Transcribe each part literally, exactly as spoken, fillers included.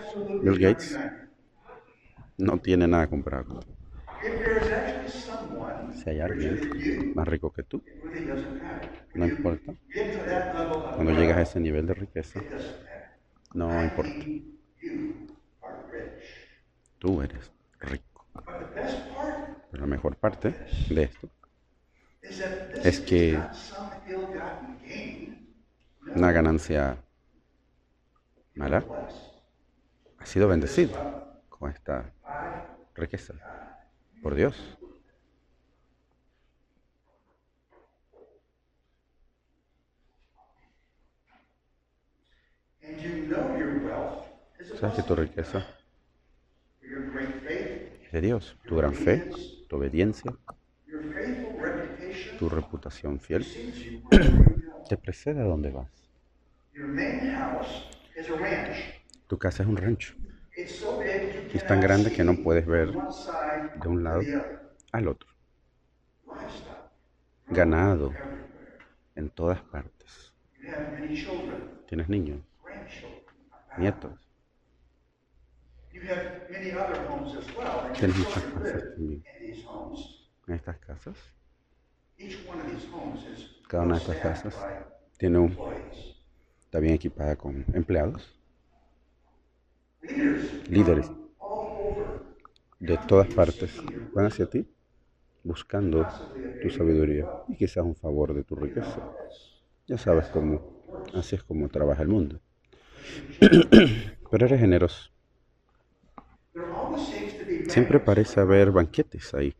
Bill Gates no tiene nada comprado. Si hay alguien más rico que tú, no importa. Cuando llegas a ese nivel de riqueza, no importa. Tú eres rico. Pero la mejor parte de esto es que una ganancia mala ha sido bendecido con esta riqueza por Dios. Sabes que tu riqueza es de Dios. Tu gran fe, tu obediencia, tu reputación fiel te precede a donde vas. Tu casa es un rancho. Es tan grande que no puedes ver de un lado al otro. Ganado en todas partes. Tienes niños, nietos. Tienes muchas casas también. En estas casas, cada una de estas casas tiene un, está bien equipada con empleados, líderes de todas partes. Van hacia ti buscando tu sabiduría y quizás un favor de tu riqueza. Ya sabes cómo, así es como trabaja el mundo. Pero eres generoso. Siempre parece haber banquetes ahí.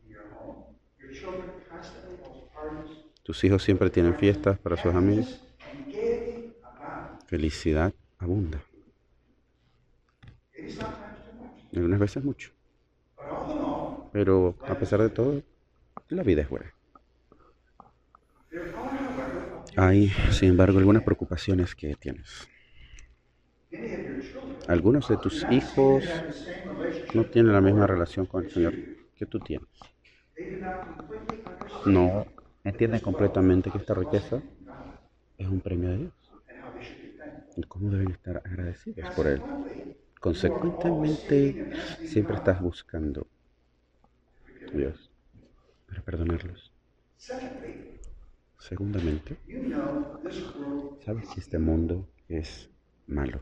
Tus hijos siempre tienen fiestas para sus amigos. Felicidad abunda. Algunas veces mucho. Pero a pesar de todo, la vida es buena. Hay, sin embargo, algunas preocupaciones que tienes. Algunos de tus hijos no tienen la misma relación con el Señor que tú tienes. No entienden completamente que esta riqueza es un premio de Dios. ¿Y cómo deben estar agradecidos por Él? Consecuentemente, siempre estás buscando a Dios para perdonarlos. Segundamente, sabes que este mundo es malo.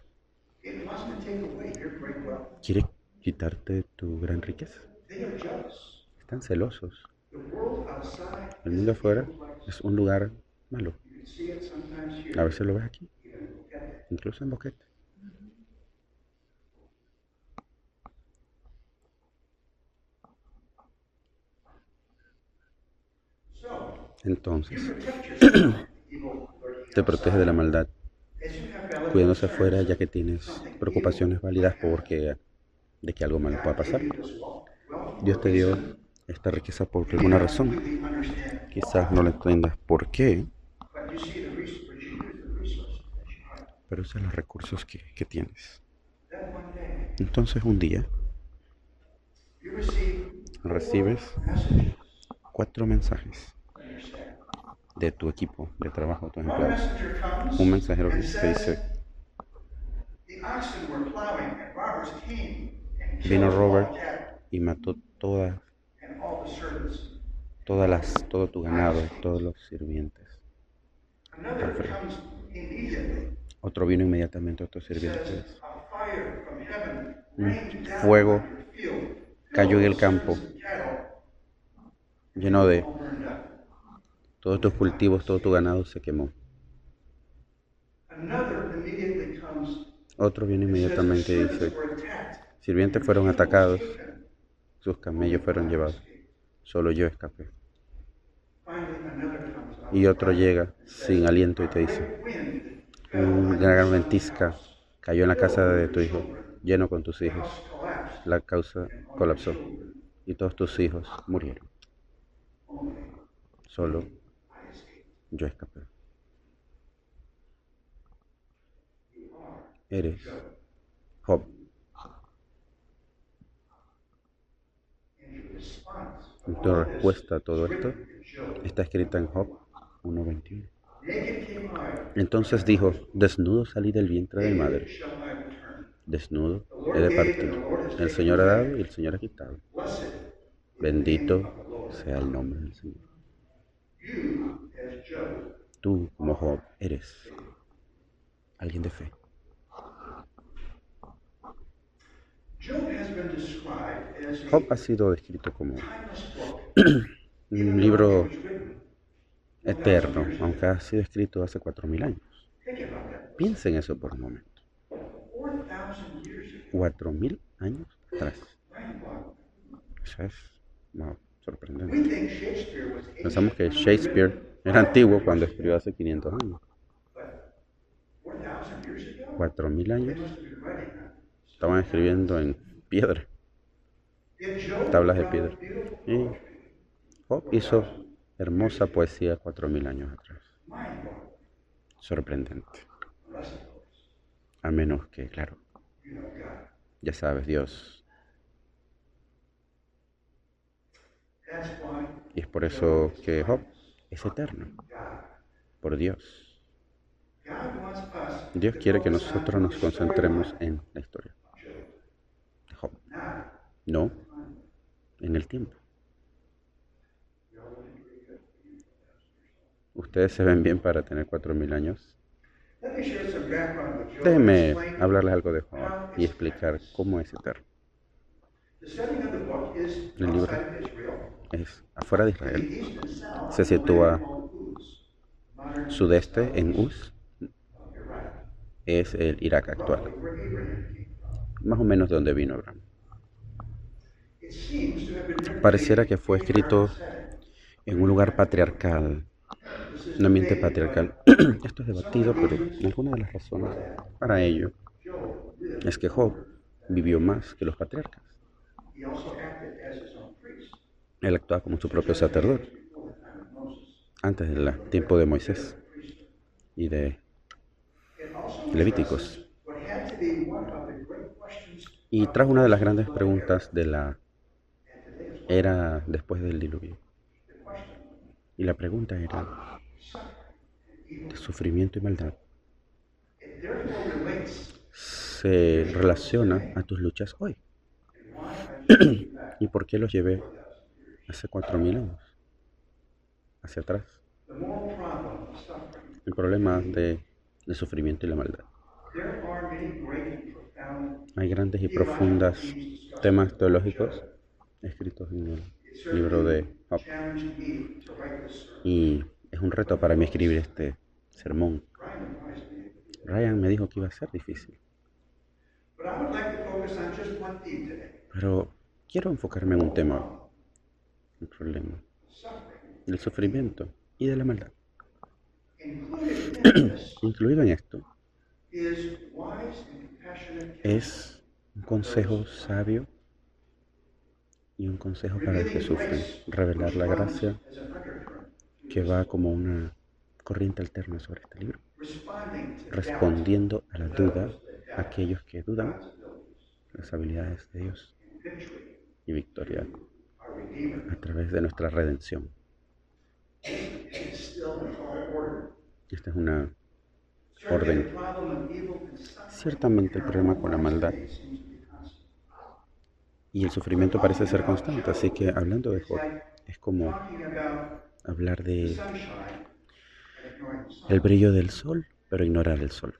Quiere quitarte tu gran riqueza. Están celosos. El mundo afuera es un lugar malo. A veces lo ves aquí, incluso en Boquete. Entonces, te protege de la maldad, cuidándose afuera ya que tienes preocupaciones válidas porque de que algo malo pueda pasar. Dios te dio esta riqueza por alguna razón. Quizás no le entiendas por qué, pero usa los recursos que, que tienes. Entonces un día recibes cuatro mensajes de tu equipo de trabajo, tus empleados. Un mensajero que dice: vino Robert y mató todas, todas las, todo tu ganado, todos los sirvientes. Otro vino inmediatamente, otros sirvientes. Un fuego cayó en el campo, lleno de todos tus cultivos, todo tu ganado se quemó. Otro viene inmediatamente y dice: sirvientes fueron atacados, sus camellos fueron llevados, solo yo escapé. Y otro llega sin aliento y te dice: una gran ventisca cayó en la casa de tu hijo, lleno con tus hijos. La causa colapsó y todos tus hijos murieron. Solo yo escapé. Eres Job. Tu respuesta a todo esto está escrita en Job uno veintiuno. Entonces dijo: desnudo salí del vientre de mi madre, Desnudo he de partir. El Señor ha dado y el Señor ha quitado. Bendito sea el nombre del Señor. Tú, como Job, eres alguien de fe. Job ha sido descrito como un libro eterno, aunque ha sido escrito hace cuatro mil años. Piensa en eso por un momento. Cuatro mil años atrás. Eso es wow, sorprendente. Pensamos que Shakespeare era antiguo cuando escribió hace quinientos años. Cuatro mil años estaban escribiendo en piedra, tablas de piedra. Y Job hizo hermosa poesía cuatro mil años atrás. Sorprendente. A menos que, claro, ya sabes, Dios. Y es por eso que Job es eterno, por Dios. Dios quiere que nosotros nos concentremos en la historia de Job, no en el tiempo. Ustedes se ven bien para tener cuatro mil años. Déjenme hablarles algo de Job y explicar cómo es eterno. El libro es afuera de Israel. Se sitúa sudeste en Uz. Es el Irak actual. Más o menos de donde vino Abraham. Pareciera que fue escrito en un lugar patriarcal, un ambiente patriarcal. Esto es debatido, pero alguna de las razones para ello es que Job vivió más que los patriarcas. Él actuaba como su propio sacerdote antes del tiempo de Moisés y de Levíticos. Y trajo una de las grandes preguntas de la era después del diluvio. Y la pregunta era de sufrimiento y maldad. Se relaciona a tus luchas hoy. ¿Y por qué los llevé hace cuatro mil años? Hacia atrás. El problema de, del sufrimiento y la maldad. Hay grandes y profundos temas teológicos escritos en el libro de Job. Y es un reto para mí escribir este sermón. Ryan me dijo que iba a ser difícil. Pero quiero enfocarme en un tema, un problema, del sufrimiento y de la maldad. Incluido en esto es un consejo sabio y un consejo para los que sufren. Revelar la gracia que va como una corriente alterna sobre este libro, respondiendo a la duda a aquellos que dudan las habilidades de Dios y victoria a través de nuestra redención. Esta es una orden. Ciertamente el problema con la maldad y el sufrimiento parece ser constante, así que hablando de Job es como hablar de el brillo del sol, pero ignorar el sol.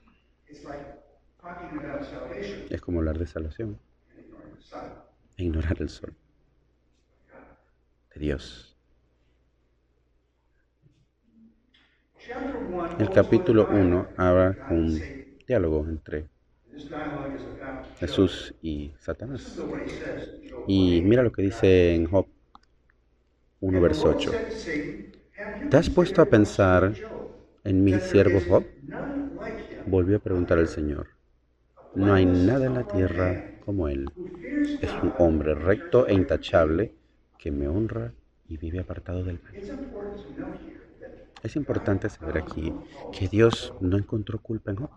Es como hablar de salvación e ignorar el sol de Dios. El capítulo uno habla un diálogo entre Jesús y Satanás. Y mira lo que dice en Job uno, verso ocho. ¿Te has puesto a pensar en mi siervo Job? Volvió a preguntar el Señor. No hay nada en la tierra como él. Es un hombre recto e intachable que me honra y vive apartado del mal. Es importante saber aquí que Dios no encontró culpa en Job,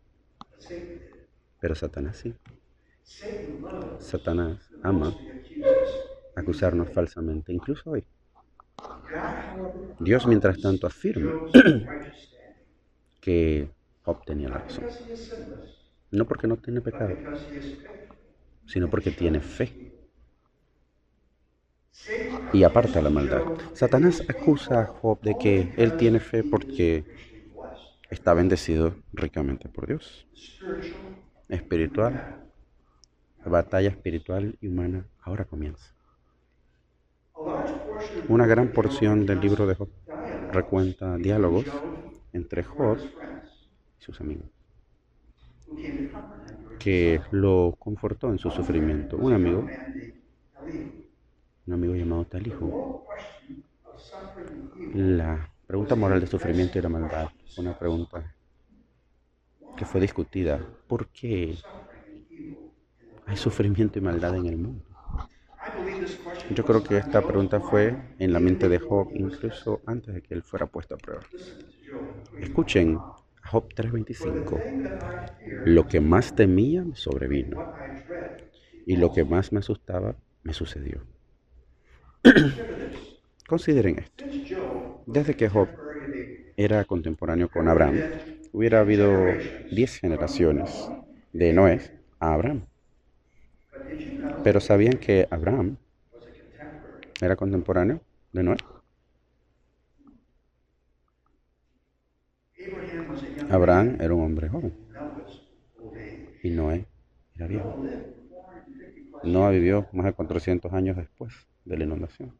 pero Satanás sí. Satanás ama acusarnos falsamente, incluso hoy. Dios, mientras tanto, afirma que Job tenía la razón. No porque no tiene pecado, sino porque tiene fe y aparta la maldad. Satanás acusa a Job de que él tiene fe porque está bendecido ricamente por Dios. Espiritual, la batalla espiritual y humana ahora comienza. Una gran porción del libro de Job recuenta diálogos entre Job y sus amigos, que lo confortó en su sufrimiento. Un amigo, un amigo llamado Talijo. La pregunta moral de sufrimiento y la maldad fue una pregunta que fue discutida. ¿Por qué hay sufrimiento y maldad en el mundo? Yo creo que esta pregunta fue en la mente de Job incluso antes de que él fuera puesto a prueba. Escuchen a Job tres veinticinco. Lo que más temía me sobrevino y lo que más me asustaba me sucedió. Consideren esto. Desde que Job era contemporáneo con Abraham, hubiera habido diez generaciones de Noé a Abraham. Pero ¿sabían que Abraham era contemporáneo de Noé? Abraham era un hombre joven y Noé era viejo. Noé vivió más de cuatrocientos años después de la inundación.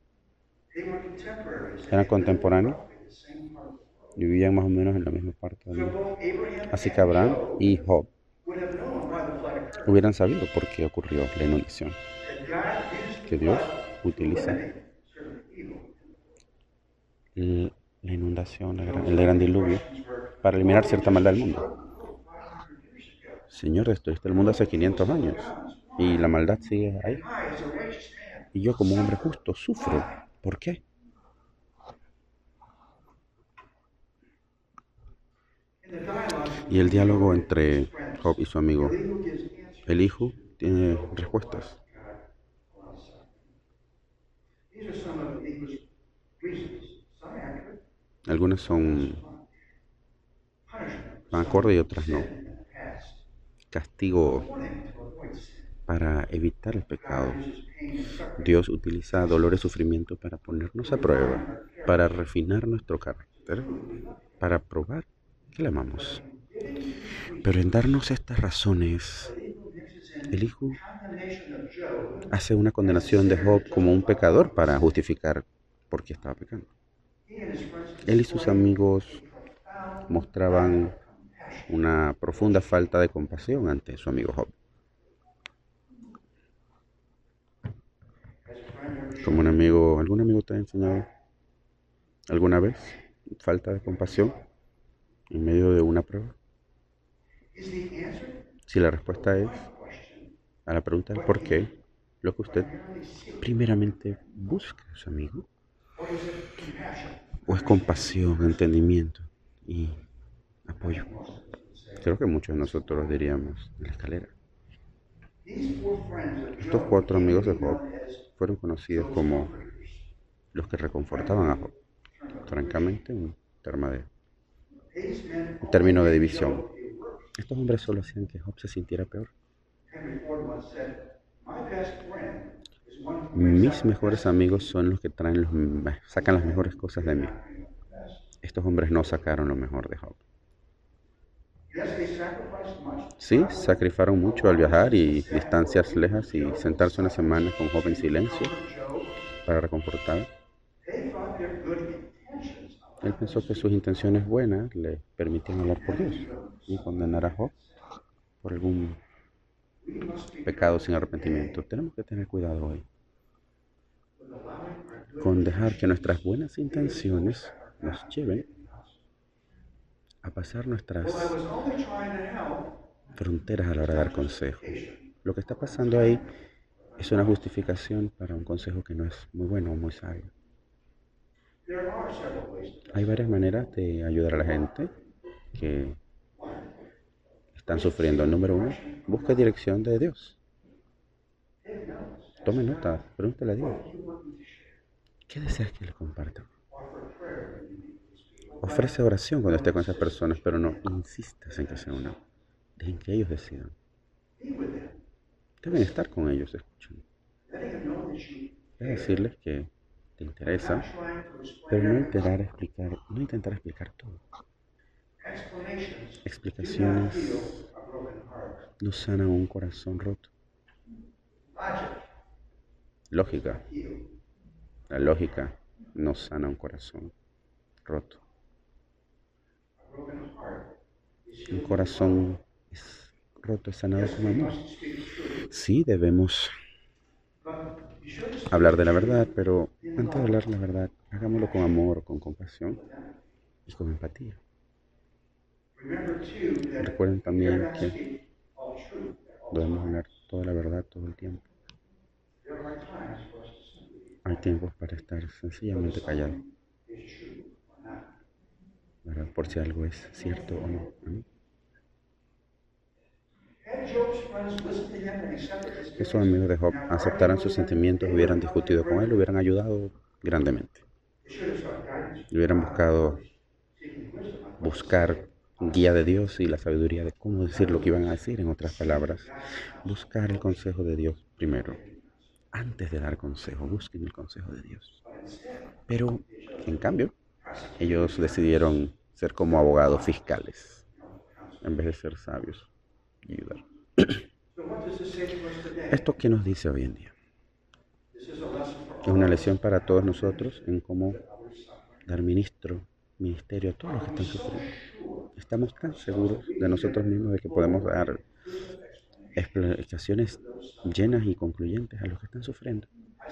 Eran contemporáneos y vivían más o menos en la misma parte del mundo. Así que Abraham y Job hubieran sabido por qué ocurrió la inundación. Que Dios utiliza la inundación, el gran diluvio, para eliminar cierta maldad del mundo. Señor, destruiste el mundo hace quinientos años y la maldad sigue ahí. Y yo como un hombre justo sufro. ¿Por qué? Y el diálogo entre Job y su amigo Elihu tiene respuestas. Algunas son acorde y otras no. Castigo para evitar el pecado. Dios utiliza dolor y sufrimiento para ponernos a prueba, para refinar nuestro carácter, para probar que le amamos. Pero en darnos estas razones, el Hijo hace una condenación de Job como un pecador para justificar por qué estaba pecando. Él y sus amigos mostraban una profunda falta de compasión ante su amigo Job. Como un amigo, ¿algún amigo te ha enseñado alguna vez falta de compasión en medio de una prueba? Si la respuesta es a la pregunta del por qué, lo que usted primeramente busca a su amigo, o es compasión, entendimiento y apoyo. Creo que muchos de nosotros diríamos en la escalera. Estos cuatro amigos de Job fueron conocidos como los que reconfortaban a Job. Francamente, un, de, un término de división. Estos hombres solo hacían que Job se sintiera peor. Mis mejores amigos son los que traen los, sacan las mejores cosas de mí. Estos hombres no sacaron lo mejor de Job. Sí, sacrificaron mucho al viajar y distancias lejas y sentarse una semana con Job en silencio para reconfortar. Él pensó que sus intenciones buenas le permitían hablar por Dios y condenar a Job por algún pecado sin arrepentimiento. Tenemos que tener cuidado hoy con dejar que nuestras buenas intenciones nos lleven a pasar nuestras fronteras a la hora de dar consejo. Lo que está pasando ahí es una justificación para un consejo que no es muy bueno o muy sabio. Hay varias maneras de ayudar a la gente que están sufriendo. Número uno, busque dirección de Dios. Tome nota, pregúntale a Dios. ¿Qué deseas que le comparta? Ofrece oración cuando esté con esas personas, pero no insistas en que sea una. Dejen que ellos decidan. Deben estar con ellos, escuchen. Debe decirles que te interesa, pero no intentar explicar, no intentar explicar todo. Explicaciones no sanan un corazón roto. Lógica. La lógica no sana un corazón roto. Un corazón es roto es sanado con amor. Sí, debemos hablar de la verdad, pero antes de hablar de la verdad, hagámoslo con amor, con compasión y con empatía. Recuerden también que debemos hablar toda la verdad todo el tiempo. Hay tiempos para estar sencillamente callado, ¿verdad? Por si algo es cierto o no. ¿No? Que sus amigos de Job aceptaran sus sentimientos, hubieran discutido con él, le hubieran ayudado grandemente. Le hubieran buscado buscar guía de Dios y la sabiduría de cómo decir lo que iban a decir, en otras palabras. Buscar el consejo de Dios primero. Antes de dar consejo, busquen el consejo de Dios. Pero, en cambio, ellos decidieron ser como abogados fiscales, en vez de ser sabios y ayudar. ¿Esto qué nos dice hoy en día? Es una lección para todos nosotros en cómo dar ministro, ministerio a todos los que están sufriendo. Estamos tan seguros de nosotros mismos de que podemos dar explicaciones llenas y concluyentes a los que están sufriendo.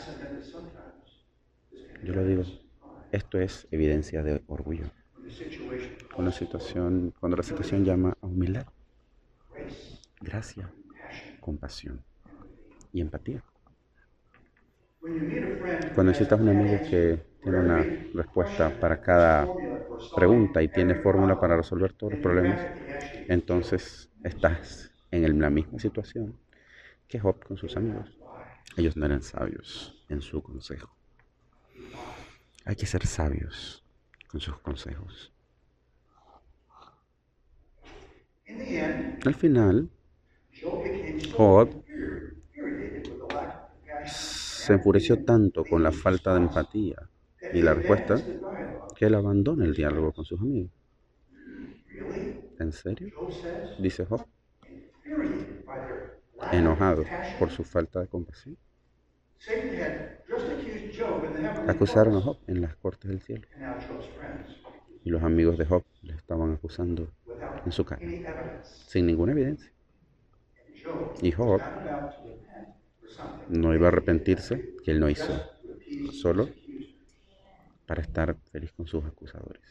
Yo lo digo, esto es evidencia de orgullo. Cuando la situación, cuando la situación llama a humildad, gracia, compasión y empatía. Cuando necesitas un amigo que tiene una respuesta para cada pregunta y tiene fórmula para resolver todos los problemas, entonces estás en la misma situación que Job con sus amigos. Ellos no eran sabios en su consejo. Hay que ser sabios con sus consejos. Al final, Job se enfureció tanto con la falta de empatía y la respuesta que él abandona el diálogo con sus amigos. ¿En serio? Dice Job, enojado por su falta de compasión. Acusaron a Job en las cortes del cielo. Y los amigos de Job le estaban acusando en su cara, sin ninguna evidencia. Y Job no iba a arrepentirse, que él no hizo, solo para estar feliz con sus acusadores.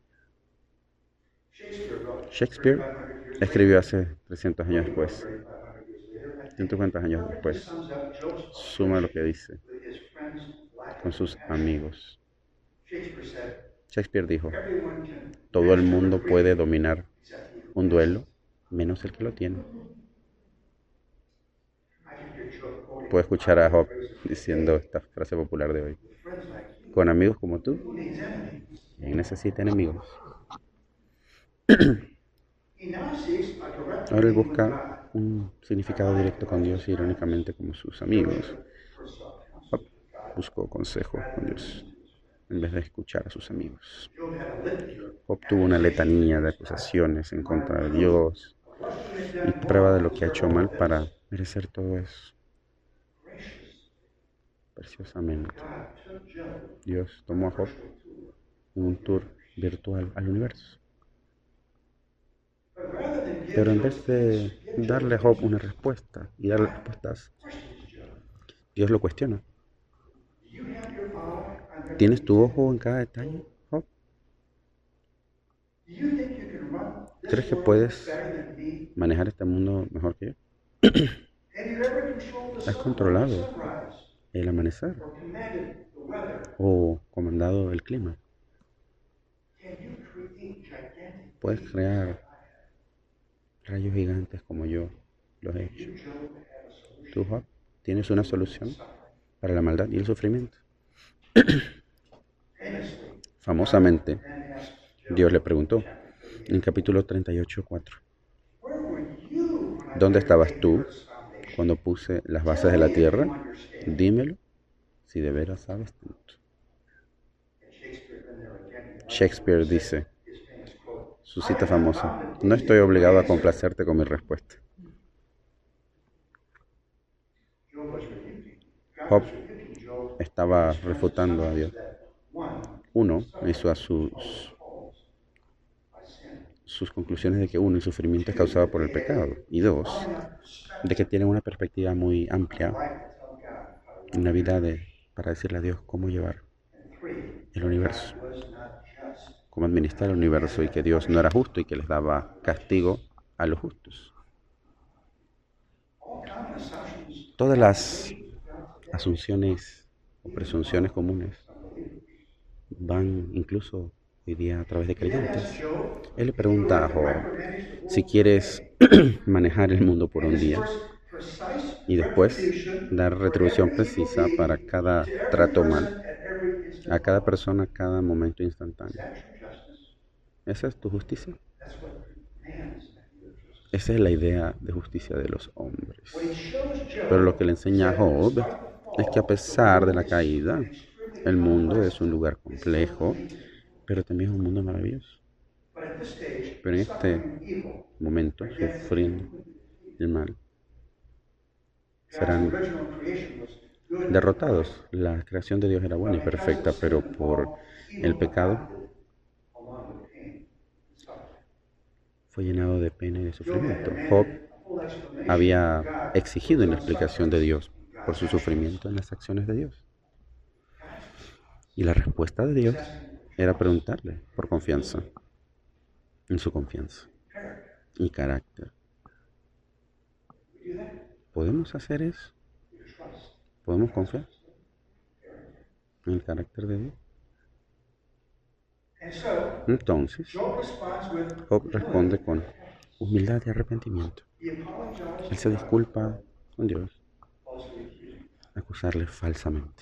Shakespeare escribió hace trescientos años después, ciento cincuenta años después, suma lo que dice con sus amigos. Shakespeare dijo, todo el mundo puede dominar un duelo, menos el que lo tiene. Puedo escuchar a Job diciendo esta frase popular de hoy. Con amigos como tú, ¿quién necesita enemigos? Ahora él busca un significado directo con Dios, irónicamente como sus amigos. Job buscó consejo con Dios en vez de escuchar a sus amigos. Job tuvo una letanía de acusaciones en contra de Dios y prueba de lo que ha hecho mal para merecer todo eso. Preciosamente, Dios tomó a Job en un tour virtual al universo. Pero en vez de darle a Job una respuesta y darle respuestas, Dios lo cuestiona. ¿Tienes tu ojo en cada detalle, Job? ¿Crees que puedes manejar este mundo mejor que yo? ¿Has controlado el amanecer o comandado el clima? ¿Puedes crear rayos gigantes como yo los he hecho? ¿Tú, Job, tienes una solución para la maldad y el sufrimiento? Famosamente, Dios le preguntó en capítulo treinta y ocho, cuatro, ¿Dónde estabas tú cuando puse las bases de la tierra? Dímelo, si de veras sabes tanto. Shakespeare dice, su cita famosa, no estoy obligado a complacerte con mi respuesta. Job estaba refutando a Dios. Uno, hizo a sus, sus conclusiones de que uno, el sufrimiento es causado por el pecado. Y dos, de que tiene una perspectiva muy amplia, una vida de, para decirle a Dios cómo llevar el universo, cómo administrar el universo, y que Dios no era justo y que les daba castigo a los justos. Todas las asunciones o presunciones comunes van incluso hoy día a través de creyentes. Él le pregunta a Job si quieres manejar el mundo por un día y después dar retribución precisa para cada trato mal, a cada persona, a cada momento instantáneo. ¿Esa es tu justicia? Esa es la idea de justicia de los hombres. Pero lo que le enseña a Job es que a pesar de la caída, el mundo es un lugar complejo, pero también es un mundo maravilloso. Pero en este momento, sufriendo el mal, serán derrotados. La creación de Dios era buena y perfecta, pero por el pecado fue llenado de pena y de sufrimiento. Job había exigido una explicación de Dios por su sufrimiento en las acciones de Dios. Y la respuesta de Dios era preguntarle por confianza, en su confianza y carácter. ¿Podemos hacer eso? ¿Podemos confiar en el carácter de Dios? Entonces, Job responde con humildad y arrepentimiento. Él se disculpa con Dios, acusarle falsamente.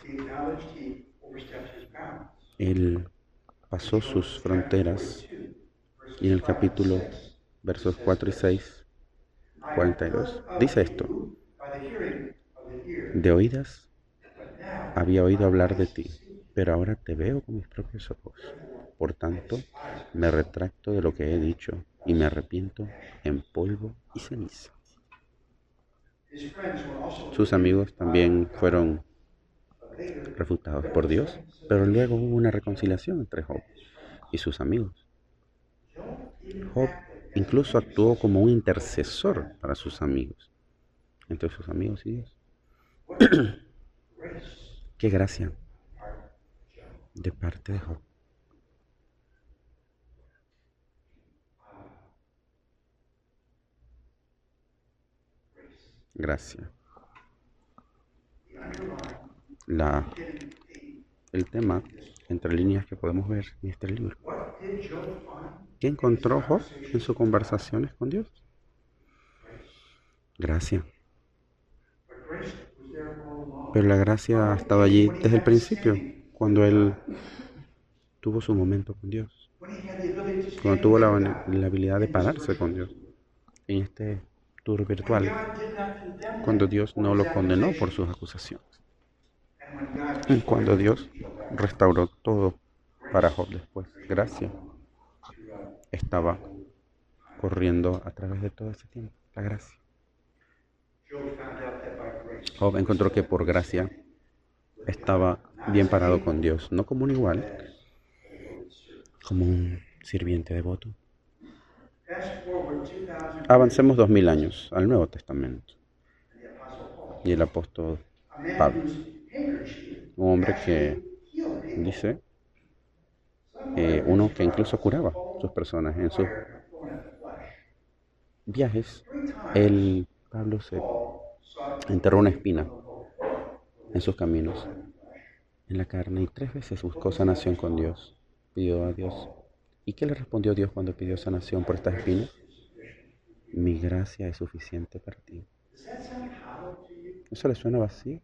Él pasó sus fronteras y en el capítulo versos cuatro y seis, cuarenta y dos, dice esto: de oídas había oído hablar de ti, pero ahora te veo con mis propios ojos. Por tanto, me retracto de lo que he dicho y me arrepiento en polvo y ceniza. Sus amigos también fueron refutados por Dios, pero luego hubo una reconciliación entre Job y sus amigos. Job incluso actuó como un intercesor para sus amigos, entre sus amigos y Dios. ¡Qué gracia de parte de Job! Gracia. La, el tema, entre líneas que podemos ver en este libro. ¿Qué encontró Job en sus conversaciones con Dios? Gracia. Pero la gracia ha estado allí desde el principio, cuando él tuvo su momento con Dios, cuando tuvo la, la habilidad de pararse con Dios en este tour virtual, cuando Dios no lo condenó por sus acusaciones, cuando Dios restauró todo para Job después. Gracia estaba corriendo a través de todo ese tiempo, la gracia. Job encontró que por gracia estaba bien parado con Dios, no como un igual, como un sirviente devoto. Avancemos dos mil años al Nuevo Testamento. Y el apóstol Pablo, un hombre que dice, eh, uno que incluso curaba a sus personas en sus viajes. Él, Pablo, se enterró una espina en sus caminos, en la carne, y tres veces buscó sanación con Dios, pidió a Dios. ¿Y qué le respondió Dios cuando pidió sanación por estas espinas? Mi gracia es suficiente para ti. ¿Eso le suena vacío?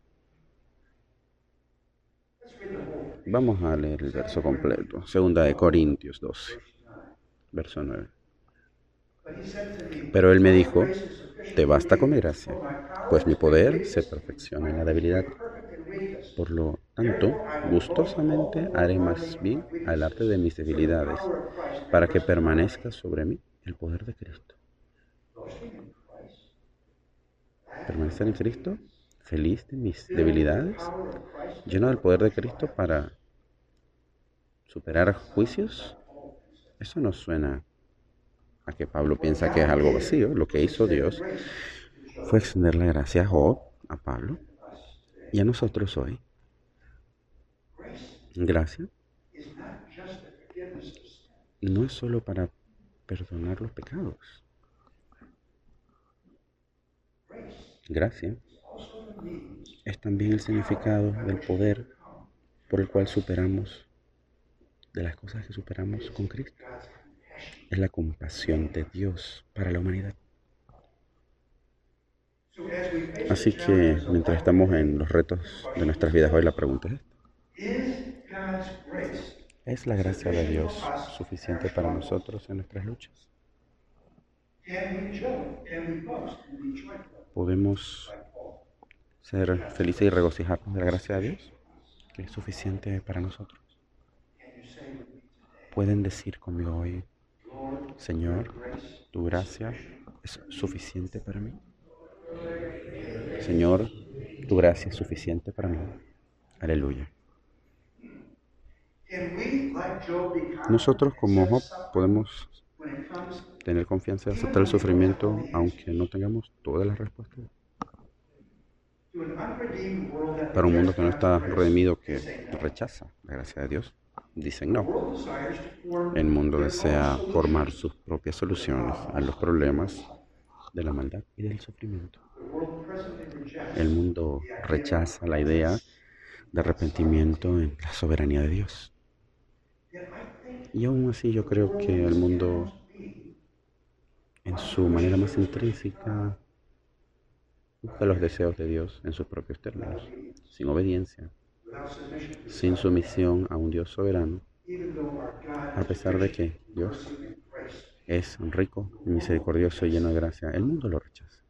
Vamos a leer el verso completo. Segunda de Corintios doce, verso nueve. Pero él me dijo, Te basta con mi gracia, pues mi poder se perfecciona en la debilidad. Por lo tanto, gustosamente haré más bien al arte de mis debilidades, para que permanezca sobre mí el poder de Cristo. Permanecer en Cristo, feliz de mis debilidades, lleno del poder de Cristo para superar juicios. Eso no suena a que Pablo piensa que es algo vacío. Lo que hizo Dios fue extender la gracia a Job, a Pablo y a nosotros hoy. Gracia no es solo para perdonar los pecados. Gracia es también el significado del poder por el cual superamos, de las cosas que superamos con Cristo. Es la compasión de Dios para la humanidad. Así que mientras estamos en los retos de nuestras vidas hoy, la pregunta es esta: ¿es la gracia de Dios suficiente para nosotros en nuestras luchas? ¿Podemos ser felices y regocijarnos de la gracia de Dios, que es suficiente para nosotros? ¿Pueden decir conmigo hoy: Señor, tu gracia es suficiente para mí? Señor, tu gracia es suficiente para mí. Aleluya. Nosotros como Job podemos tener confianza y aceptar el sufrimiento aunque no tengamos todas las respuestas. Para un mundo que no está redimido, que rechaza la gracia de Dios, dicen no. El mundo desea formar sus propias soluciones a los problemas de la maldad y del sufrimiento. El mundo rechaza la idea de arrepentimiento en la soberanía de Dios. Y aún así yo creo que el mundo, en su manera más intrínseca, busca los deseos de Dios en sus propios términos, sin obediencia, sin sumisión a un Dios soberano, a pesar de que Dios es rico, misericordioso y lleno de gracia. El mundo lo rechaza.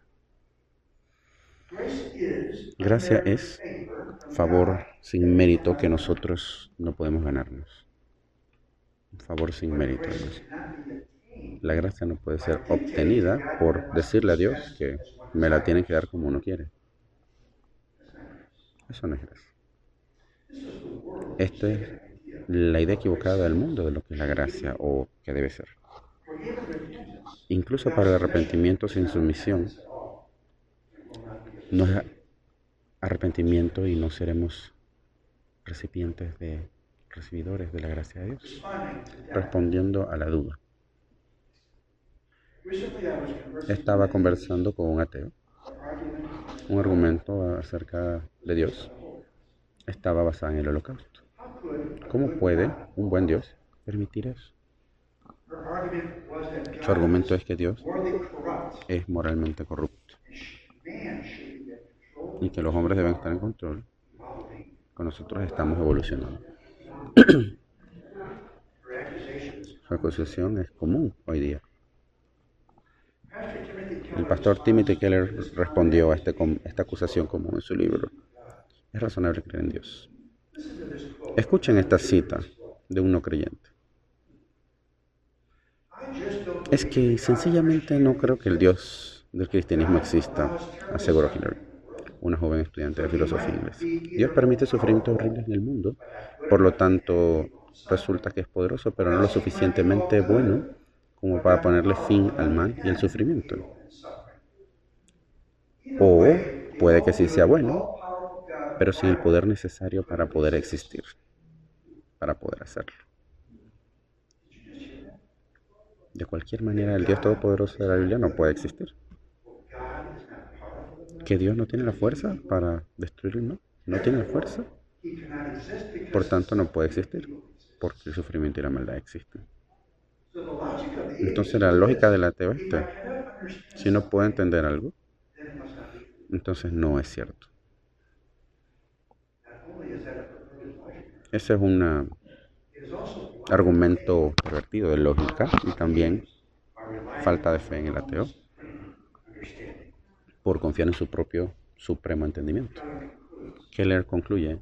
Gracia es favor sin mérito que nosotros no podemos ganarnos. Un favor sin mérito, hermanos. La gracia no puede ser obtenida por decirle a Dios que me la tiene que dar como uno quiere. Eso no es gracia. Esta es la idea equivocada del mundo de lo que es la gracia o que debe ser. Incluso para el arrepentimiento sin sumisión, no es arrepentimiento y no seremos recipientes de recibidores de la gracia de Dios. Respondiendo a la duda. Estaba conversando con un ateo. Un argumento acerca de Dios estaba basado en el holocausto. ¿Cómo puede un buen Dios permitir eso? Su argumento es que Dios es moralmente corrupto y que los hombres deben estar en control, que nosotros estamos evolucionando. Su acusación es común hoy día. El pastor Timothy Keller respondió a este, esta acusación común en su libro: es razonable creer en Dios. Escuchen esta cita de un no creyente. Es que sencillamente no creo que el Dios del cristianismo exista, aseguró Keller, una joven estudiante de filosofía inglesa. Dios permite sufrimientos horribles en el mundo, por lo tanto resulta que es poderoso, pero no lo suficientemente bueno como para ponerle fin al mal y al sufrimiento. O puede que sí sea bueno, pero sin el poder necesario para poder existir, para poder hacerlo. De cualquier manera, el Dios Todopoderoso de la Biblia no puede existir. ¿Que Dios no tiene la fuerza para destruir el mal? ¿No tiene la fuerza? Por tanto, no puede existir, porque el sufrimiento y la maldad existen. Entonces, la lógica del ateo es esta: si no puede entender algo, entonces no es cierto. Ese es un argumento pervertido de lógica y también falta de fe en el ateo. por confiar en su propio supremo entendimiento. Keller concluye: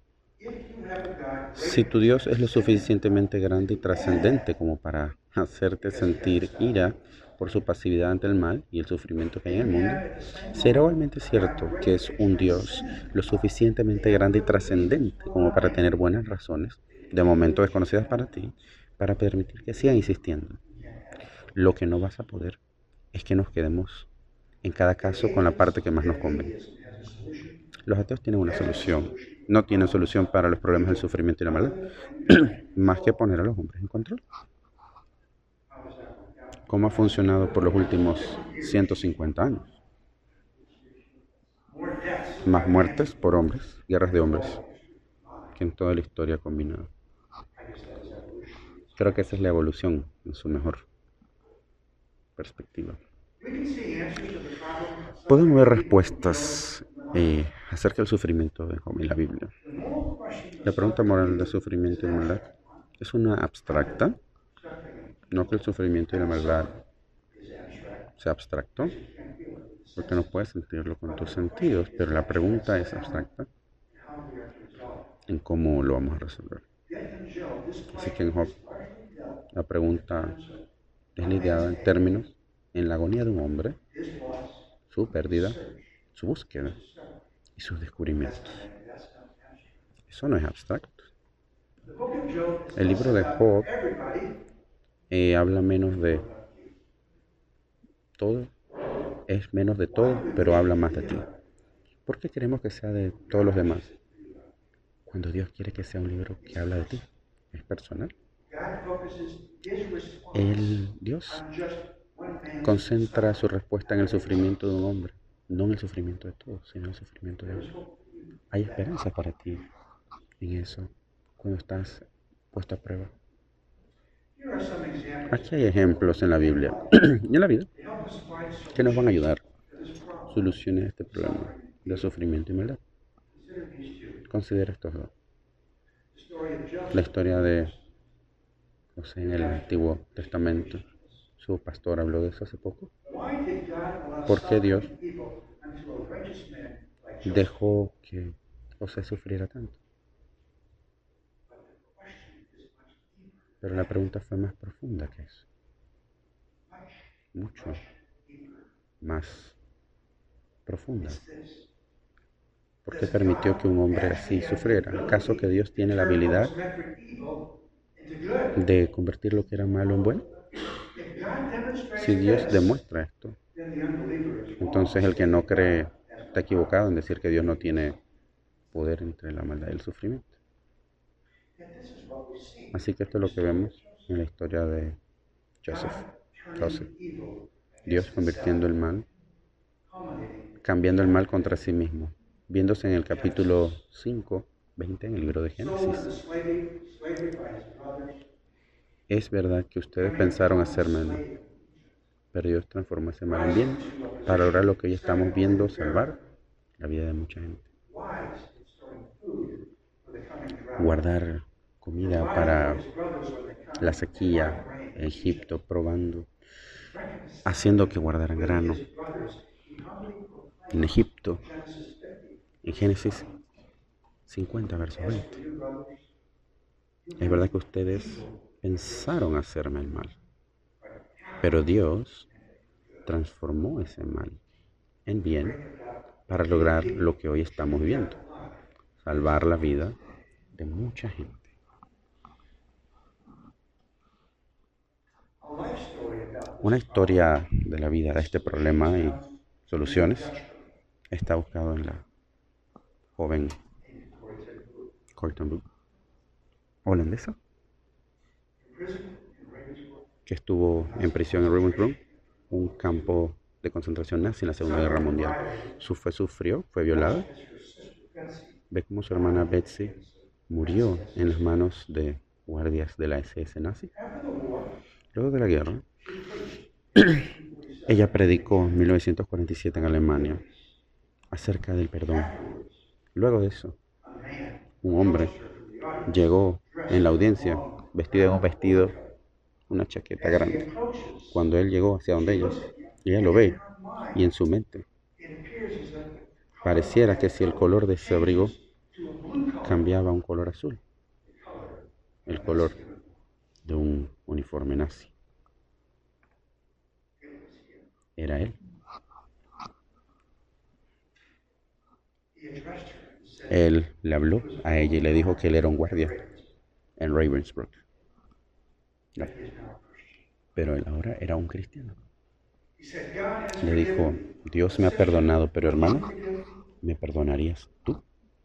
si tu Dios es lo suficientemente grande y trascendente como para hacerte sentir ira por su pasividad ante el mal y el sufrimiento que hay en el mundo, será igualmente cierto que es un Dios lo suficientemente grande y trascendente como para tener buenas razones, de momento desconocidas para ti, para permitir que siga insistiendo. Lo que no vas a poder es que nos quedemos en cada caso con la parte que más nos conviene. Los ateos tienen una solución. No tienen solución para los problemas del sufrimiento y la maldad, más que poner a los hombres en control. ¿Cómo ha funcionado por los últimos ciento cincuenta años? Más muertes por hombres, guerras de hombres, que en toda la historia combinada. Creo que esa es la evolución en su mejor perspectiva. Podemos ver respuestas eh, acerca del sufrimiento de Job en la Biblia. La pregunta moral del sufrimiento y la maldad es una abstracta, no que el sufrimiento y la maldad sea abstracto, porque no puedes sentirlo con tus sentidos, pero la pregunta es abstracta en cómo lo vamos a resolver. Así que en Job la pregunta es lidiada en términos en la agonía de un hombre, su pérdida, su búsqueda y sus descubrimientos. Eso no es abstracto. El libro de Job eh, habla menos de todo, es menos de todo, pero habla más de ti. ¿Por qué queremos que sea de todos los demás? Cuando Dios quiere que sea un libro que habla de ti, es personal. El Dios concentra su respuesta en el sufrimiento de un hombre, no en el sufrimiento de todos, sino en el sufrimiento de uno. Hay esperanza para ti en eso, cuando estás puesto a prueba. Aquí hay ejemplos en la Biblia y en la vida que nos van a ayudar a solucionar este problema de sufrimiento y maldad. Considera estos dos. La historia de José en el Antiguo Testamento. Su pastor habló de eso hace poco. ¿Por qué Dios dejó que José sufriera tanto? Pero la pregunta fue más profunda que eso. Mucho más profunda. ¿Por qué permitió que un hombre así sufriera? ¿Acaso que Dios tiene la habilidad de convertir lo que era malo en bueno? Si Dios demuestra esto, entonces el que no cree está equivocado en decir que Dios no tiene poder entre la maldad y el sufrimiento. Así que esto es lo que vemos en la historia de Joseph. Joseph. Dios convirtiendo el mal, cambiando el mal contra sí mismo, viéndose en el capítulo cinco, veinte en el libro de Génesis. Es verdad que ustedes pensaron hacerme el mal, pero Dios transformó ese mal en bien para lograr lo que hoy estamos viendo, salvar la vida de mucha gente. Guardar comida para la sequía en Egipto, probando, haciendo que guardaran grano en Egipto, en Génesis cincuenta, verso veinte. Es verdad que ustedes pensaron hacerme el mal, pero Dios transformó ese mal en bien para lograr lo que hoy estamos viendo, salvar la vida de mucha gente. Una historia de la vida de este problema y soluciones está buscado en la joven Corrie ten Boom, holandesa, que estuvo en prisión en Ravensbrück, un campo de concentración nazi en la Segunda Guerra Mundial. Su fue sufrió, fue violada. Ve cómo su hermana Betsy murió en las manos de guardias de la ese ese nazi. Luego de la guerra, ella predicó en mil novecientos cuarenta y siete en Alemania acerca del perdón. Luego de eso, un hombre llegó en la audiencia vestido en un vestido, una chaqueta grande. Cuando él llegó hacia donde ella, ella lo ve y en su mente pareciera que si el color de ese abrigo cambiaba a un color azul, el color de un uniforme nazi. Era él. Él le habló a ella y le dijo que él era un guardia en Ravensbrück. No. Pero él ahora era un cristiano. Le dijo, Dios me ha perdonado, pero hermano, ¿me perdonarías tú?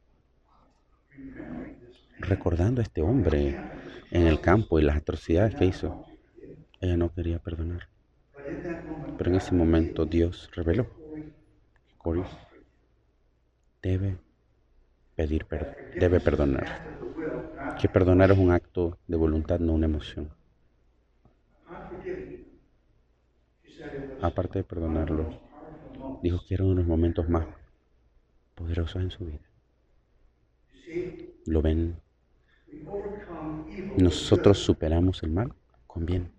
Recordando a este hombre en el campo y las atrocidades que hizo, ella no quería perdonar. Pero en ese momento Dios reveló que Corey debe pedir perdón, debe perdonar. Que perdonar es un acto de voluntad, no una emoción. Aparte de perdonarlo, dijo que era uno de los momentos más poderosos en su vida. ¿Lo ven? Nosotros superamos el mal con bien.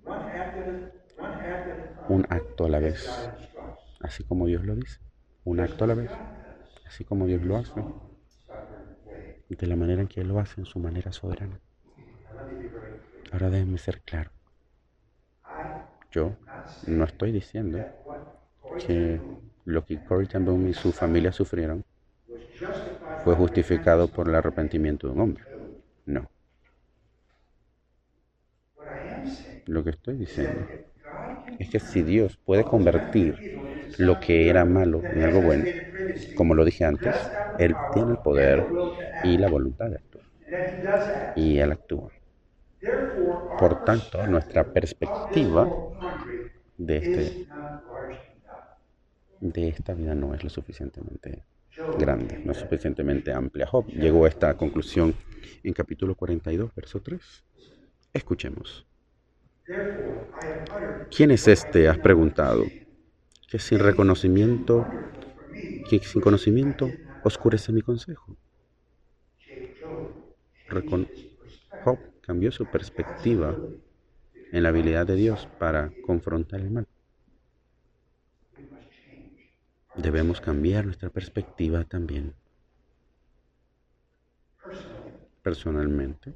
Un acto a la vez, así como Dios lo dice. Un acto a la vez, así como Dios lo hace. De la manera en que Él lo hace, en su manera soberana. Ahora déjenme ser claro. Yo no estoy diciendo que lo que Corrie ten Boom y su familia sufrieron fue justificado por el arrepentimiento de un hombre. No. Lo que estoy diciendo es que si Dios puede convertir lo que era malo en algo bueno, como lo dije antes, Él tiene el poder y la voluntad de actuar. Y Él actúa. Por tanto, nuestra perspectiva de, este, de esta vida no es lo suficientemente grande, no es suficientemente amplia. Job llegó a esta conclusión en capítulo cuarenta y dos, verso tres. Escuchemos. ¿Quién es este? Has preguntado. Que sin reconocimiento, que sin conocimiento oscurece mi consejo. Recon Job cambió su perspectiva en la habilidad de Dios para confrontar el mal. Debemos cambiar nuestra perspectiva también. Personalmente,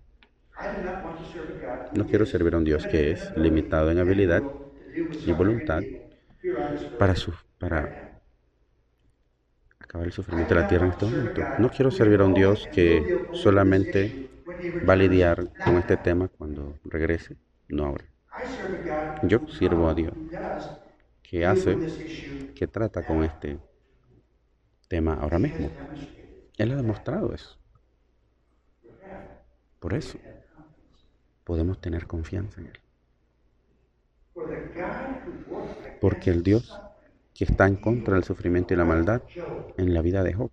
no quiero servir a un Dios que es limitado en habilidad y voluntad para, su, para acabar el sufrimiento de la tierra en este momento. No quiero servir a un Dios que solamente va a lidiar con este tema cuando regrese, no ahora. Yo sirvo a Dios que hace, que trata con este tema ahora mismo. Él ha demostrado eso. Por eso podemos tener confianza en Él. Porque el Dios que está en contra del sufrimiento y la maldad en la vida de Job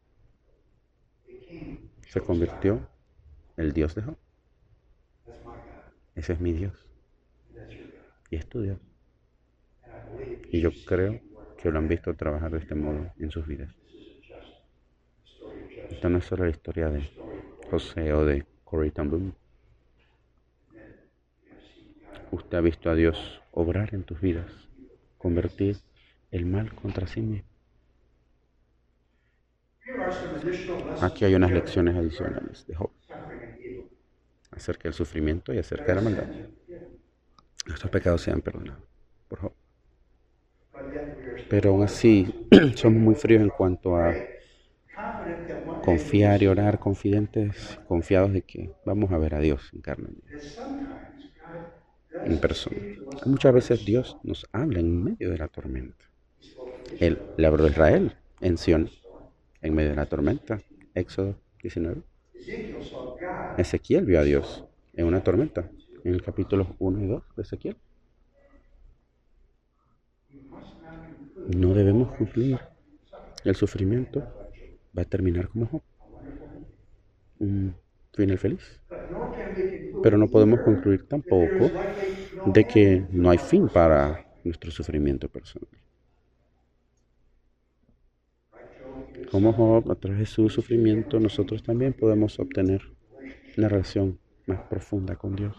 se convirtió en el Dios de Job. Ese es mi Dios. Y es tu Dios. Y yo creo que lo han visto trabajar de este modo en sus vidas. Esta no es solo la historia de José o de Corrie ten Boom. Usted ha visto a Dios obrar en tus vidas, convertir el mal contra sí mismo. Aquí hay unas lecciones adicionales de Job acerca del sufrimiento y acerca de la maldad. Nuestros pecados sean perdonados por Job. Pero aún así somos muy fríos en cuanto a confiar y orar, confidentes, confiados de que vamos a ver a Dios en carne en persona. Muchas veces Dios nos habla en medio de la tormenta. Él le habló a Israel en Sión, en medio de la tormenta. Éxodo diecinueve. Ezequiel vio a Dios en una tormenta, en el capítulo uno y dos de Ezequiel. No debemos concluir. El sufrimiento va a terminar como Job. Un final feliz. Pero no podemos concluir tampoco de que no hay fin para nuestro sufrimiento personal. Como Job, a través de su sufrimiento, nosotros también podemos obtener una relación más profunda con Dios.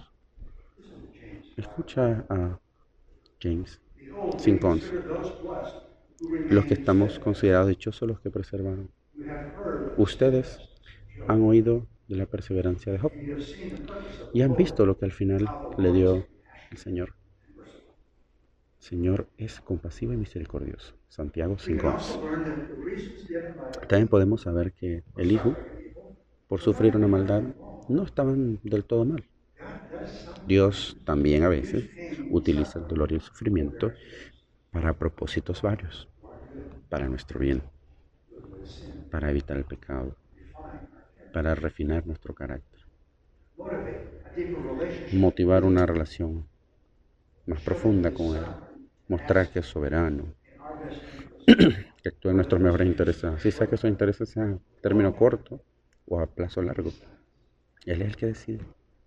Escucha a James cinco once. los que estamos considerados dichosos, los que preservaron. Ustedes han oído de la perseverancia de Job y han visto lo que al final le dio el Señor. El Señor es compasivo y misericordioso. Santiago cinco once. También podemos saber que el Hijo, por sufrir una maldad, no estaban del todo mal. Dios también a veces utiliza el dolor y el sufrimiento para propósitos varios, para nuestro bien, para evitar el pecado, para refinar nuestro carácter, motivar una relación más profunda con Él, mostrar que es soberano, que actúa en nuestros mejores intereses, así sea que esos intereses sean a término corto o a plazo largo. Él es el que decide.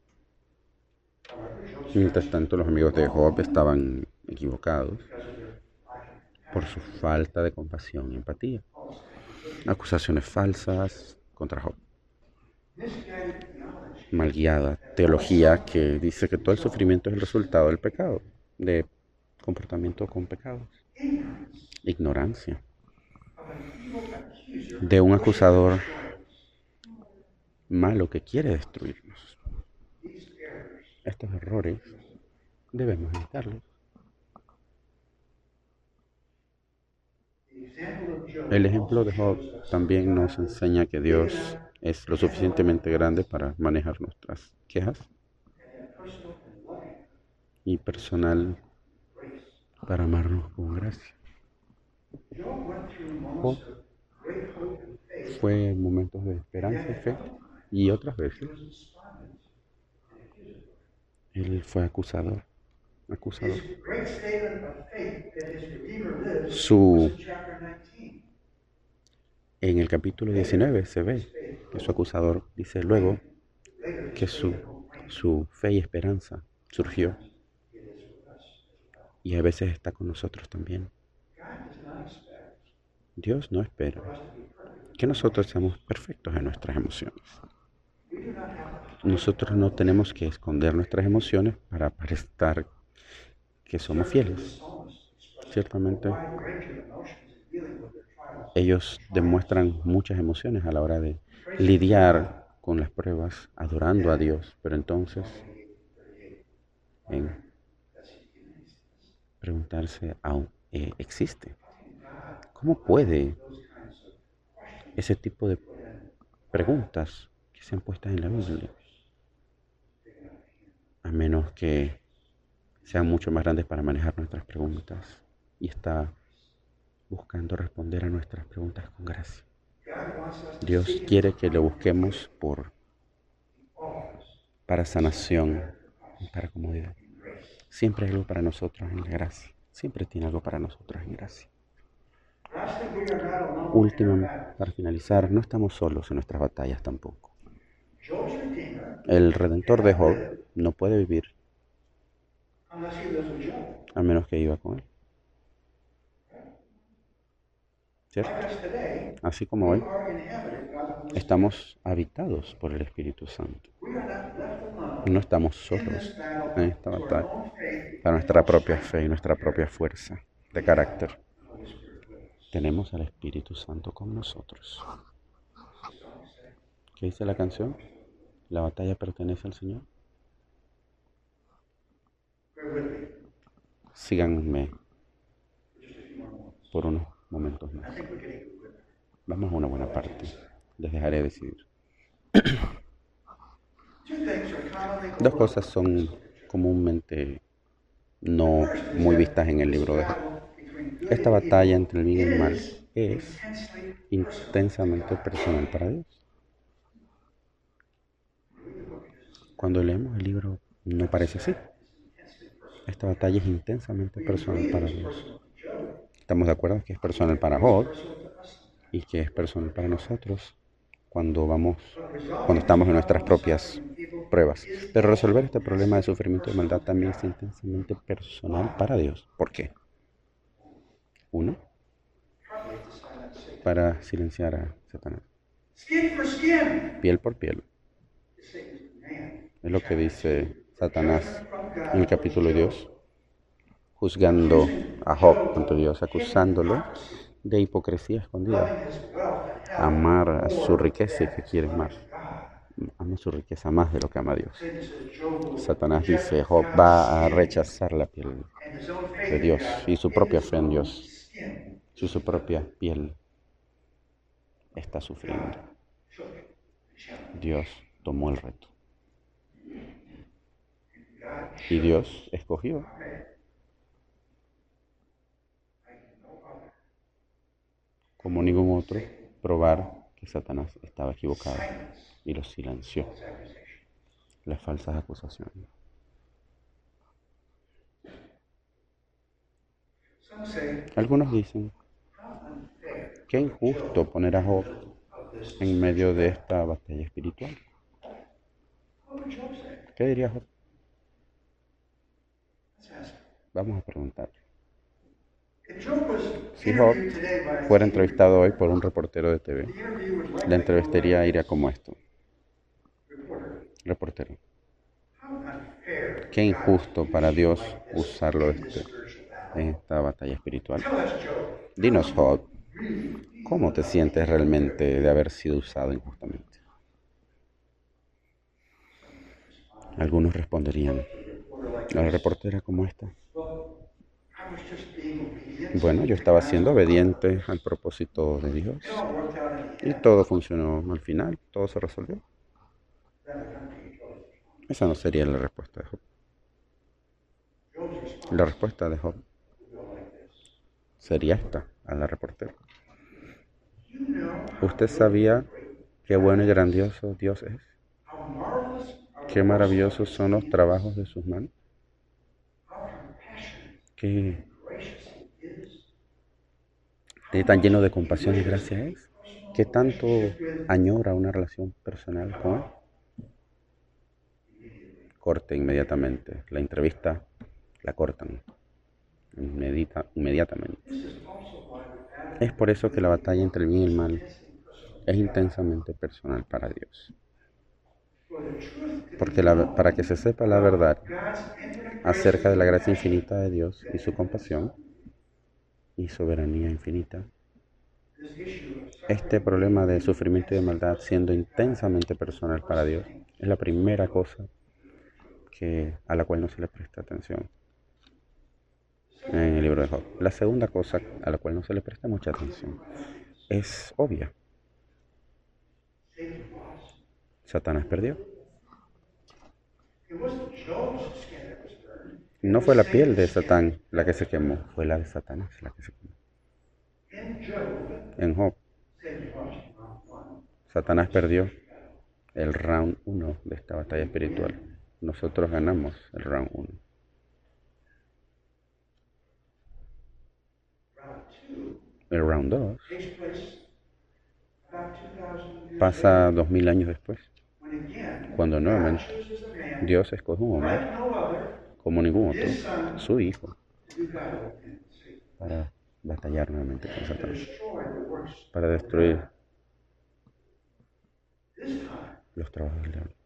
Mientras tanto, los amigos de Job estaban equivocados por su falta de compasión y empatía. Acusaciones falsas contra Job. Malguiada teología que dice que todo el sufrimiento es el resultado del pecado, de comportamiento con pecados. Ignorancia de un acusador malo que quiere destruirnos. Estos errores debemos evitarlos. El ejemplo de Job también nos enseña que Dios es lo suficientemente grande para manejar nuestras quejas y personal para amarnos con gracia. Job fue en momentos de esperanza y fe, y otras veces él fue acusador. acusador. Su, en el capítulo diecinueve se ve que su acusador dice luego que su, su fe y esperanza surgió, y a veces está con nosotros también. Dios no espera que nosotros seamos perfectos en nuestras emociones. Nosotros no tenemos que esconder nuestras emociones para aparentar que somos fieles. Ciertamente, ellos demuestran muchas emociones a la hora de lidiar con las pruebas, adorando a Dios, pero entonces en preguntarse, ¿aún eh, existe? ¿Cómo puede ese tipo de preguntas que sean puestas en la Biblia? A menos que sean mucho más grandes para manejar nuestras preguntas, y está buscando responder a nuestras preguntas con gracia. Dios quiere que lo busquemos por, para sanación y para comodidad. Siempre hay algo para nosotros en la gracia. Siempre tiene algo para nosotros en gracia. Último, para finalizar, no estamos solos en nuestras batallas tampoco. El Redentor de Job no puede vivir a menos que viva con él. ¿Cierto? Así como hoy estamos habitados por el Espíritu Santo. No estamos solos en esta batalla para nuestra propia fe y nuestra propia fuerza de carácter. Tenemos al Espíritu Santo con nosotros. ¿Qué dice la canción? La batalla pertenece al Señor. Síganme por unos momentos más. Vamos a una buena parte. Les dejaré decidir. Dos cosas son comúnmente no muy vistas en el libro de Job. Esta batalla entre el bien y el mal es intensamente personal para Dios. Cuando leemos el libro no parece así. Esta batalla es intensamente personal para Dios. Estamos de acuerdo que es personal para Job y que es personal para nosotros cuando vamos, cuando estamos en nuestras propias pruebas. Pero resolver este problema de sufrimiento y maldad también es intensamente personal para Dios. ¿Por qué? Uno, para silenciar a Satanás. Piel por piel. Es lo que dice Satanás en el capítulo dos. juzgando a Job ante Dios, acusándolo de hipocresía escondida. Amar a su riqueza y que quiere más. Ama su riqueza más de lo que ama a Dios. Satanás dice, Job va a rechazar la piel de Dios y su propia fe en Dios. Su, su propia piel está sufriendo. Dios tomó el reto. Y Dios escogió como ningún otro probar que Satanás estaba equivocado y lo silenció. Las falsas acusaciones. Algunos dicen, qué injusto poner a Job en medio de esta batalla espiritual. ¿Qué diría Job? Vamos a preguntar. Si Job fuera entrevistado hoy por un reportero de T V, la entrevistaría iría como esto. Reportero, qué injusto para Dios usarlo este, en esta batalla espiritual. Dinos, Job, ¿cómo te sientes realmente de haber sido usado injustamente? Algunos responderían, a la reportera como esta. Bueno, yo estaba siendo obediente al propósito de Dios y todo funcionó al final, todo se resolvió. Esa no sería la respuesta de Job. La respuesta de Job sería esta a la reportera. ¿Usted sabía qué bueno y grandioso Dios es? ¿Qué maravillosos son los trabajos de sus manos? ¿Qué, qué tan lleno de compasión y gracia es? ¿Qué tanto añora una relación personal con Él? Corte inmediatamente. La entrevista la cortan inmedita, inmediatamente. Es por eso que la batalla entre el bien y el mal es intensamente personal para Dios. Porque la, para que se sepa la verdad acerca de la gracia infinita de Dios y su compasión y soberanía infinita, este problema de sufrimiento y de maldad siendo intensamente personal para Dios es la primera cosa que, a la cual no se le presta atención en el libro de Job. La segunda cosa a la cual no se le presta mucha atención es obvia. Satanás perdió. No fue la piel de Satán la que se quemó, fue la de Satanás la que se quemó. En Job, Satanás perdió el round uno de esta batalla espiritual. Nosotros ganamos el round uno. El round dos pasa dos mil años después, cuando nuevamente Dios escoge un hombre como ningún otro, su hijo, para batallar nuevamente con Satanás, para destruir los trabajos del diablo.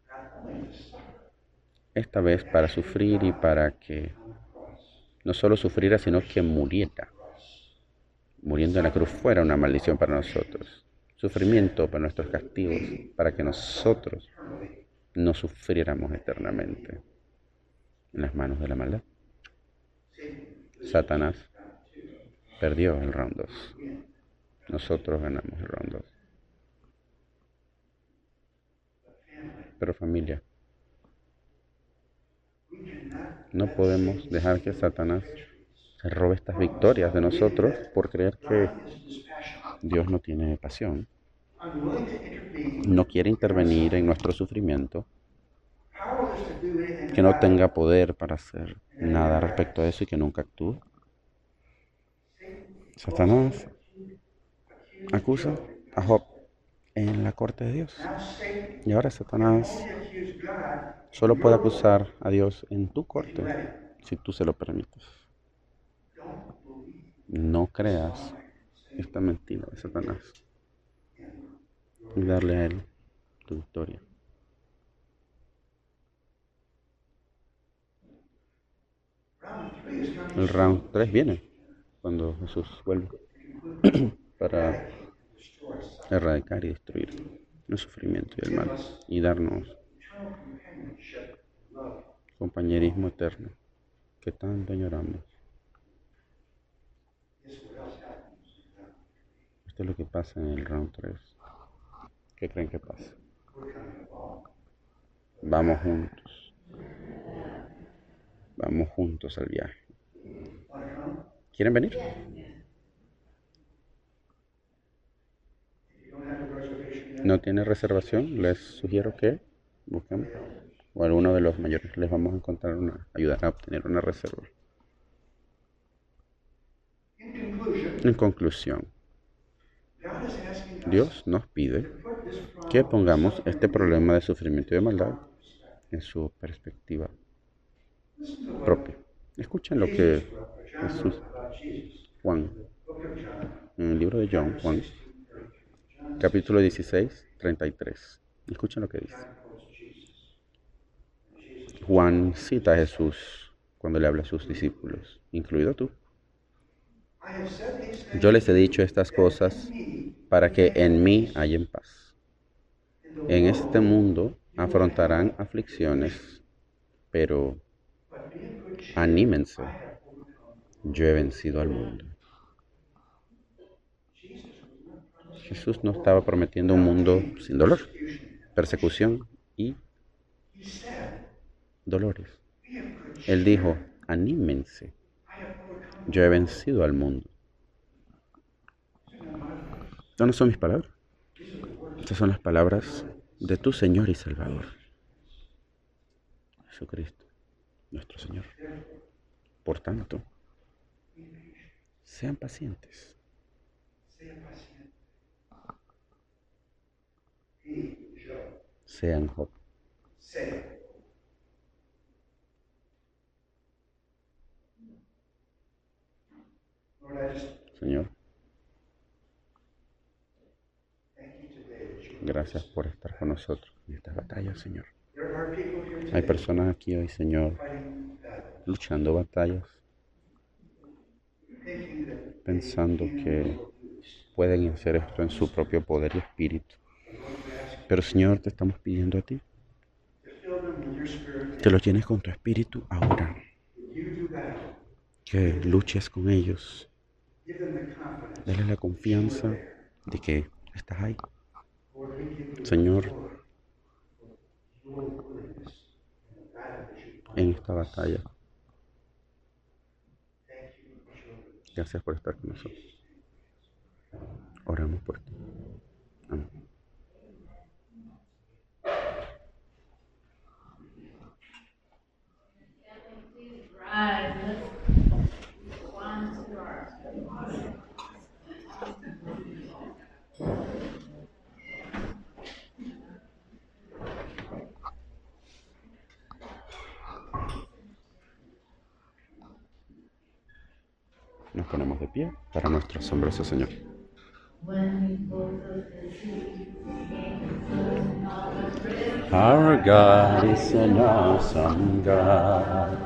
Esta vez para sufrir y para que no solo sufriera, sino que muriera. Muriendo en la cruz fuera una maldición para nosotros, sufrimiento para nuestros castigos, para que nosotros no sufriéramos eternamente en las manos de la maldad. Satanás perdió el round dos. Nosotros ganamos el round dos. Pero familia, no podemos dejar que Satanás se robe estas victorias de nosotros por creer que Dios no tiene pasión, no quiere intervenir en nuestro sufrimiento, que no tenga poder para hacer nada respecto a eso y que nunca actúe. Satanás acusa a Job en la corte de Dios. Y ahora Satanás solo puede acusar a Dios en tu corte, si tú se lo permites. No creas esta mentira de Satanás y darle a él tu victoria. El round tres viene cuando Jesús vuelve para erradicar y destruir el sufrimiento y el mal y darnos compañerismo eterno que tanto añoramos. Esto es lo que pasa en el round tres. ¿Qué creen que pasa? Vamos juntos. Vamos juntos al viaje. ¿Quieren venir? ¿No tiene reservación? Les sugiero que busquen, o alguno de los mayores les vamos a encontrar una, ayudar a obtener una reserva. En conclusión, Dios nos pide que pongamos este problema de sufrimiento y de maldad en su perspectiva propia. Escuchen lo que Jesús, Juan, en el libro de John, Juan, capítulo dieciséis, treinta y tres. Escuchen lo que dice. Juan cita a Jesús cuando le habla a sus discípulos, incluido tú. Yo les he dicho estas cosas para que en mí hayan paz. En este mundo afrontarán aflicciones, pero anímense, yo he vencido al mundo. Jesús no estaba prometiendo un mundo sin dolor, persecución y dolores. Él dijo, anímense, yo he vencido al mundo. ¿Dónde son mis palabras? Estas son las palabras de tu Señor y Salvador, Jesucristo, nuestro Señor. Por tanto, sean pacientes. Sean Job. Señor, gracias por estar con nosotros en estas batallas, Señor. Hay personas aquí hoy, Señor, luchando batallas, pensando que pueden hacer esto en su propio poder y espíritu. Pero, Señor, te estamos pidiendo a ti que los llenes con tu espíritu ahora, que luches con ellos. Dale la confianza de que estás ahí. Señor, en esta batalla, gracias por estar con nosotros. Oramos por ti. Amén. Nos ponemos de pie para nuestro asombroso Señor. Our God is an awesome God.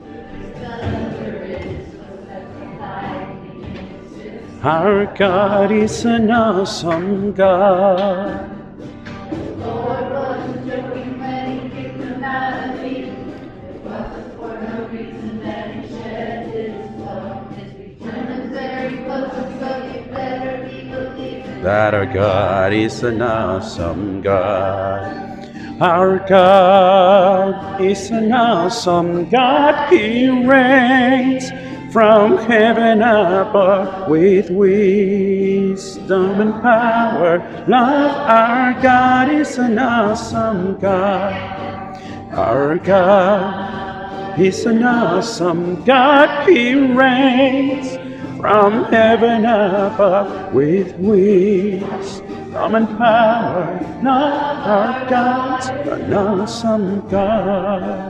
Our God is an awesome God. Lord wasn't joking when he kicked him out of Eden. It wasn't for no reason that he shed his blood. His return is very close, so you better be believing That our God is an awesome God. Our God is an awesome God. He reigns from heaven above with wisdom and power. Love, our God is an awesome God. Our God is an awesome God. He reigns from heaven above with wisdom and power. Love, our God's an awesome God.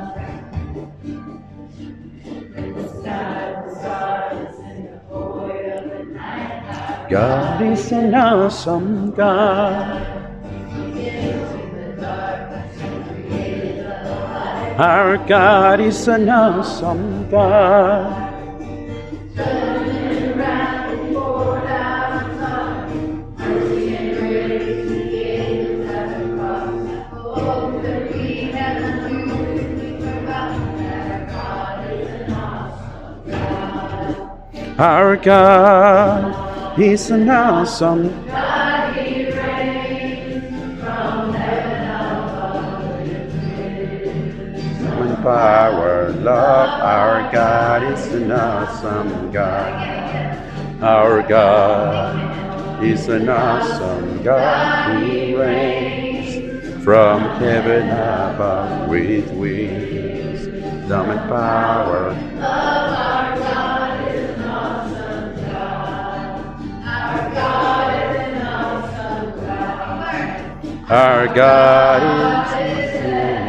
God is an awesome God. Our God is an awesome God. Our God is an awesome God, He reigns from heaven above. and power, love. Our God is an awesome God. Our God is an awesome God. He reigns from heaven above with wisdom and power. Love, our God is an awesome God. Our God is an awesome God. Our God is an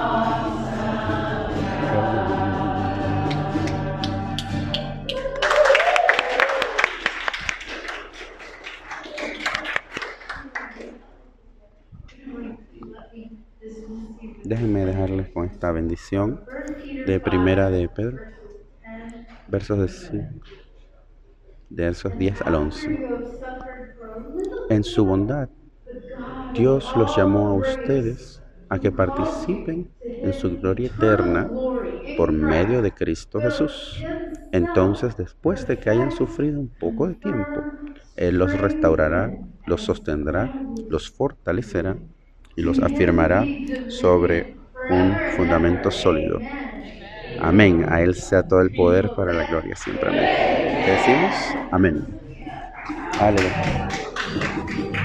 Déjenme dejarles con esta bendición de Primera de Pedro, versos de, cinco, de versos diez al once. En su bondad, Dios los llamó a ustedes a que participen en su gloria eterna por medio de Cristo Jesús. Entonces, después de que hayan sufrido un poco de tiempo, Él los restaurará, los sostendrá, los fortalecerá y los afirmará sobre un fundamento sólido. Amén. A Él sea todo el poder para la gloria siempre. Amén. ¿Qué decimos? Amén. Aleluya.